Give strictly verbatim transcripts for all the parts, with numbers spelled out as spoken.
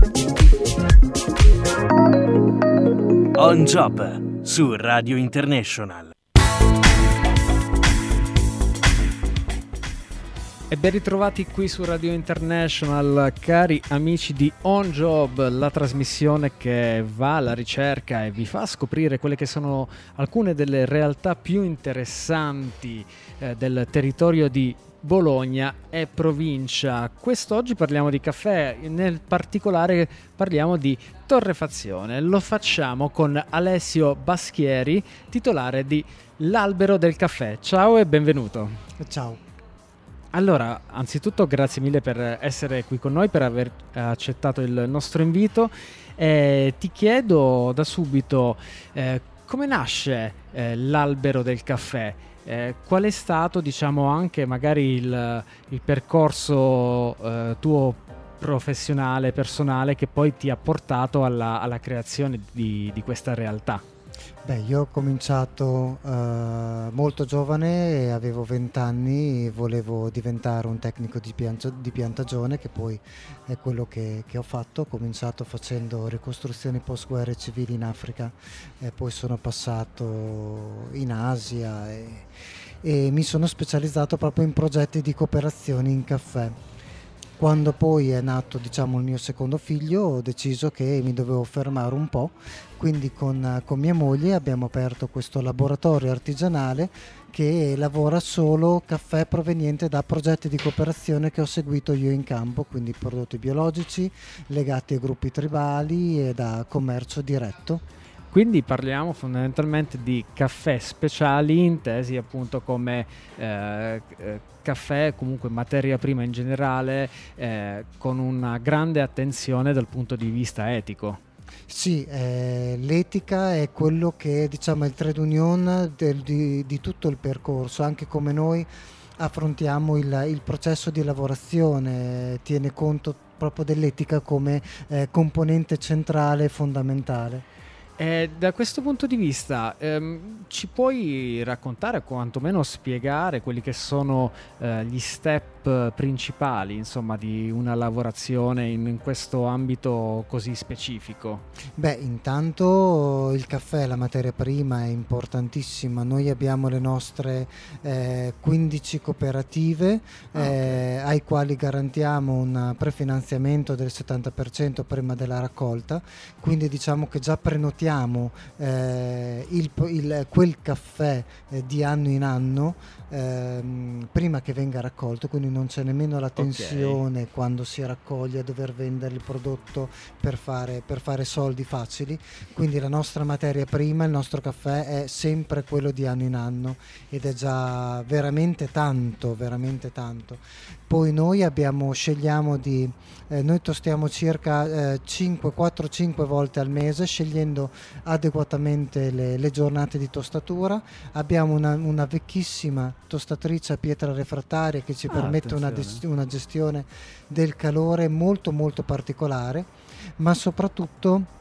On Job su Radio International. E ben ritrovati qui su Radio International, cari amici di On Job, la trasmissione che va alla ricerca e vi fa scoprire quelle che sono alcune delle realtà più interessanti eh, del territorio di Bologna e provincia. Quest'oggi parliamo di caffè, nel particolare parliamo di torrefazione. Lo facciamo con Alessio Baschieri, titolare di L'Albero del Caffè. Ciao e benvenuto. Ciao. Allora, anzitutto grazie mille per essere qui con noi, per aver accettato il nostro invito. Eh, ti chiedo da subito eh, come nasce eh, l'Albero del Caffè? Eh, qual è stato, diciamo, anche magari il, il percorso eh, tuo professionale, personale, che poi ti ha portato alla, alla creazione di, di questa realtà? Beh, io ho cominciato uh, molto giovane, avevo venti anni, volevo diventare un tecnico di, pianta, di piantagione, che poi è quello che, che ho fatto. Ho cominciato facendo ricostruzioni post-guerre civili in Africa, e poi sono passato in Asia e, e mi sono specializzato proprio in progetti di cooperazione in caffè. Quando poi è nato, diciamo, il mio secondo figlio, ho deciso che mi dovevo fermare un po', quindi con, con mia moglie abbiamo aperto questo laboratorio artigianale che lavora solo caffè proveniente da progetti di cooperazione che ho seguito io in campo, quindi prodotti biologici legati ai gruppi tribali e da commercio diretto. Quindi parliamo fondamentalmente di caffè speciali, intesi appunto come eh, caffè, comunque materia prima in generale, eh, con una grande attenzione dal punto di vista etico. Sì, eh, l'etica è quello che, diciamo, è il trade union del, di, di tutto il percorso, anche come noi affrontiamo il, il processo di lavorazione, tiene conto proprio dell'etica come eh, componente centrale e fondamentale. E da questo punto di vista ehm, ci puoi raccontare o quantomeno spiegare quelli che sono eh, gli step principali, insomma, di una lavorazione in, in questo ambito così specifico? Beh, intanto il caffè, la materia prima, è importantissima. Noi abbiamo le nostre eh, quindici cooperative ah, eh, okay. ai quali garantiamo un prefinanziamento del settanta per cento prima della raccolta, quindi diciamo che già prenotiamo Eh, il, il, quel caffè eh, di anno in anno ehm, prima che venga raccolto, quindi non c'è nemmeno la tensione, okay, quando si raccoglie a dover vendere il prodotto per fare, per fare soldi facili. Quindi la nostra materia prima, il nostro caffè, è sempre quello di anno in anno ed è già veramente tanto, veramente tanto. Poi noi abbiamo, scegliamo di, eh, noi tostiamo circa eh, cinque, quattro cinque volte al mese, scegliendo adeguatamente le, le giornate di tostatura. Abbiamo una, una vecchissima tostatrice a pietra refrattaria che ci ah, permette una, des- una gestione del calore molto molto particolare, ma soprattutto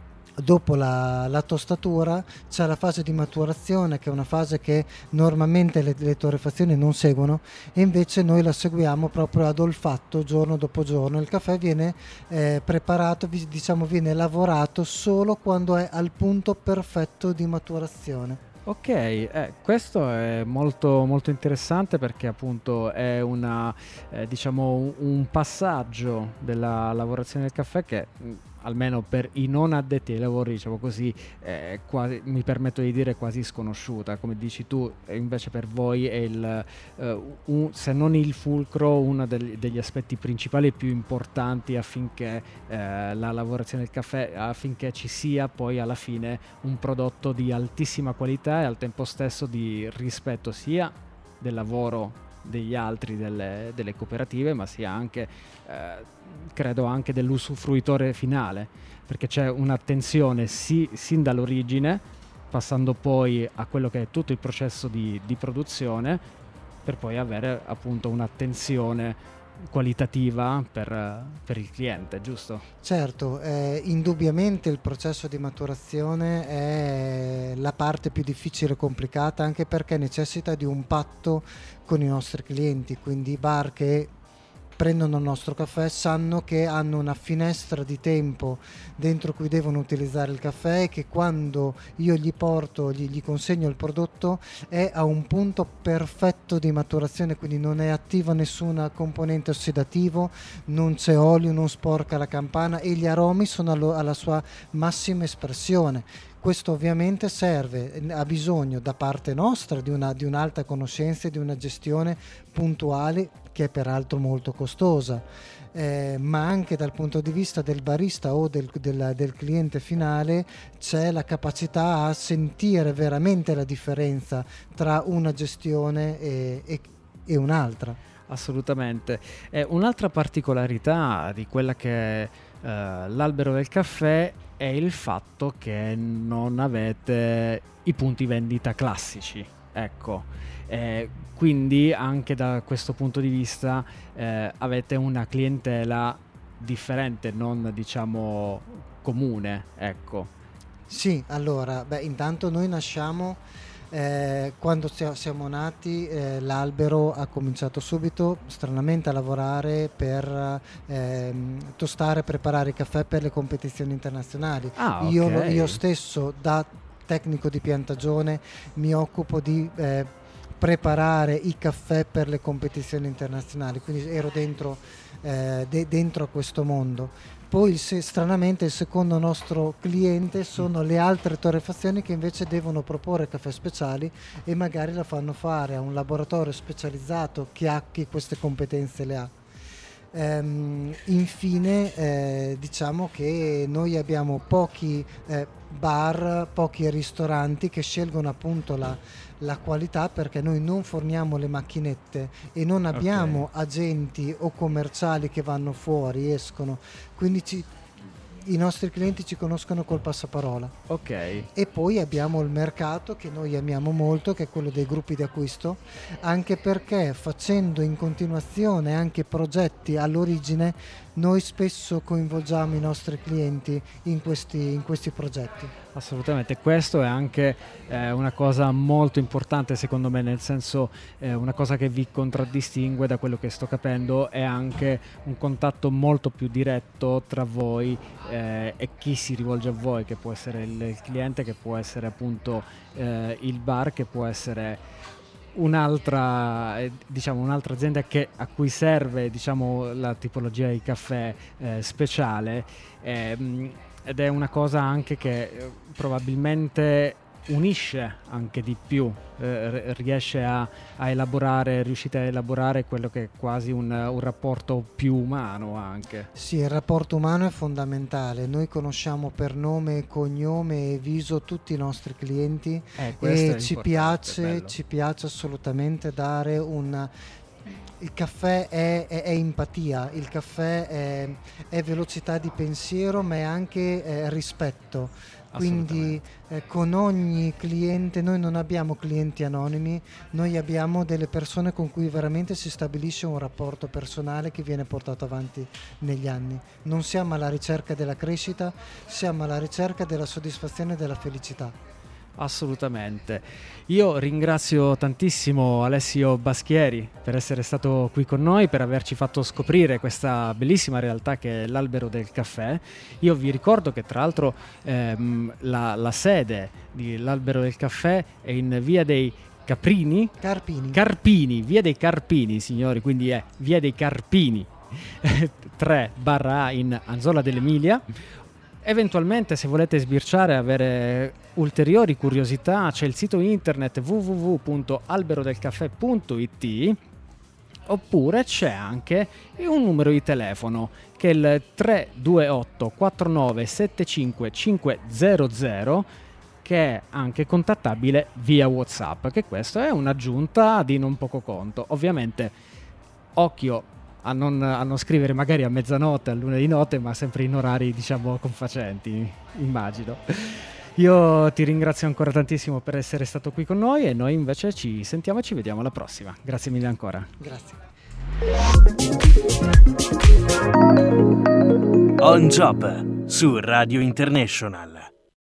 dopo la, la tostatura c'è la fase di maturazione, che è una fase che normalmente le, le torrefazioni non seguono, e invece noi la seguiamo proprio ad olfatto, giorno dopo giorno. Il caffè viene eh, preparato, diciamo viene lavorato solo quando è al punto perfetto di maturazione. Ok, eh, questo è molto, molto interessante, perché appunto è una, eh, diciamo un, un passaggio della lavorazione del caffè che mh, almeno per i non addetti ai lavori, diciamo così, è quasi, mi permetto di dire, quasi sconosciuta. Come dici tu, invece per voi è il, uh, un, se non il fulcro, uno degli, degli aspetti principali e più importanti affinché eh, la lavorazione del caffè, affinché ci sia poi alla fine un prodotto di altissima qualità e al tempo stesso di rispetto sia del lavoro degli altri, delle, delle cooperative, ma sia anche eh, credo anche dell'usufruitore finale, perché c'è un'attenzione sì, sin dall'origine, passando poi a quello che è tutto il processo di, di produzione, per poi avere appunto un'attenzione qualitativa per, per il cliente, giusto? Certo, eh, indubbiamente il processo di maturazione è la parte più difficile e complicata, anche perché necessita di un patto con i nostri clienti, quindi bar che prendono il nostro caffè sanno che hanno una finestra di tempo dentro cui devono utilizzare il caffè e che quando io gli porto, gli, gli consegno il prodotto è a un punto perfetto di maturazione, quindi non è attiva nessuna componente ossidativo, non c'è olio, non sporca la campana e gli aromi sono allo, alla sua massima espressione. Questo ovviamente serve, ha bisogno da parte nostra di, una, di un'alta conoscenza e di una gestione puntuale che è peraltro molto costosa, eh, ma anche dal punto di vista del barista o del, del, del cliente finale c'è la capacità a sentire veramente la differenza tra una gestione e, e, e un'altra. Assolutamente. Eh, un'altra particolarità di quella che è eh, l'Albero del Caffè è il fatto che non avete i punti vendita classici, ecco, eh, quindi anche da questo punto di vista eh, avete una clientela differente, non diciamo comune, ecco. Sì, allora, beh, intanto noi nasciamo Eh, quando siamo nati eh, l'Albero ha cominciato subito stranamente a lavorare per eh, tostare e preparare i caffè per le competizioni internazionali. Ah, okay. io, io stesso da tecnico di piantagione mi occupo di eh, preparare i caffè per le competizioni internazionali, quindi ero dentro, eh, de- dentro a questo mondo. Poi se, stranamente il secondo nostro cliente sono le altre torrefazioni che invece devono proporre caffè speciali e magari la fanno fare a un laboratorio specializzato che ha che queste competenze le ha. Ehm, infine eh, diciamo che noi abbiamo pochi eh, bar, pochi ristoranti che scelgono appunto la, la qualità, perché noi non forniamo le macchinette e non abbiamo okay. agenti o commerciali che vanno fuori, escono, quindi ci, i nostri clienti ci conoscono col passaparola. Ok. E poi abbiamo il mercato che noi amiamo molto, che è quello dei gruppi di acquisto, anche perché facendo in continuazione anche progetti all'origine noi spesso coinvolgiamo i nostri clienti in questi, in questi progetti. Assolutamente, questo è anche eh, una cosa molto importante secondo me, nel senso eh, una cosa che vi contraddistingue da quello che sto capendo è anche un contatto molto più diretto tra voi eh, e chi si rivolge a voi, che può essere il, il cliente, che può essere appunto eh, il bar, che può essere un'altra eh, diciamo un'altra azienda che, a cui serve diciamo la tipologia di caffè eh, speciale, eh, ed è una cosa anche che eh, probabilmente unisce anche di più, eh, riesce a, a elaborare, riuscite a elaborare quello che è quasi un, un rapporto più umano anche. Sì, il rapporto umano è fondamentale, noi conosciamo per nome, cognome e viso tutti i nostri clienti eh, e ci piace, ci piace assolutamente dare un... Il caffè è, è, è empatia, il caffè è, è velocità di pensiero, ma è anche eh, rispetto. Quindi eh, con ogni cliente, noi non abbiamo clienti anonimi, noi abbiamo delle persone con cui veramente si stabilisce un rapporto personale che viene portato avanti negli anni. Non siamo alla ricerca della crescita, siamo alla ricerca della soddisfazione e della felicità. Assolutamente. Io ringrazio tantissimo Alessio Baschieri per essere stato qui con noi, per averci fatto scoprire questa bellissima realtà che è l'Albero del Caffè. Io vi ricordo che tra l'altro ehm, la, la sede dell'Albero del Caffè è in via dei Caprini? Carpini. Carpini, via dei Carpini, signori, quindi è via dei Carpini tre barra A in Anzola dell'Emilia. Eventualmente, se volete sbirciare e avere ulteriori curiosità, c'è il sito internet w w w punto albero del caffè punto i t, oppure c'è anche un numero di telefono che è il tre due otto quattro nove sette cinque cinque zero zero, che è anche contattabile via WhatsApp, che questo è un'aggiunta di non poco conto. Ovviamente occhio a non, a non scrivere magari a mezzanotte, a luna di notte, ma sempre in orari diciamo confacenti, immagino. Io ti ringrazio ancora tantissimo per essere stato qui con noi e noi invece ci sentiamo e ci vediamo alla prossima. Grazie mille ancora. Grazie. On Job su Radio International.